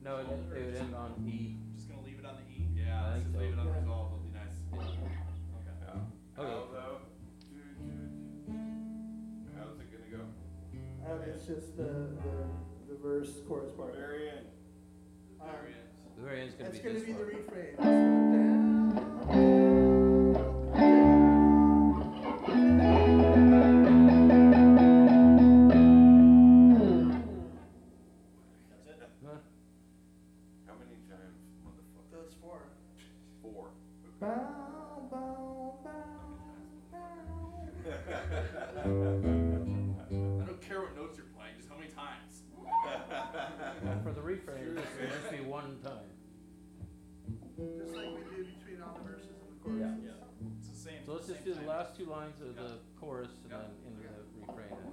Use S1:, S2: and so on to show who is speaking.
S1: No, it would end on E.
S2: Just gonna leave it on the E?
S3: Yeah,
S1: I
S3: let's
S1: think
S3: just
S1: so.
S3: leave it unresolved. It'll be nice.
S2: Okay.
S3: Yeah.
S1: Okay.
S3: How though? How's it gonna go?
S4: It's just the verse chorus part.
S3: Very end.
S4: Um,
S3: Very end.
S1: The very end's gonna
S4: It's
S1: be
S4: gonna
S1: this
S4: be the
S1: part.
S4: refrain.
S2: That's it?
S1: Huh?
S3: How many times, motherfucker?
S4: Those four.
S3: 4.
S4: Bow, bow, bow,
S3: I
S2: I don't care what notes you're playing, just how many times.
S1: For the refrain, it must be one time.
S4: Just like we do between all the verses and the choruses.
S2: Yeah. It's the same.
S1: So let's just
S2: same
S1: do the
S2: thing.
S1: last two lines of
S2: Yeah.
S1: the chorus and
S2: Yeah.
S1: then into the refrain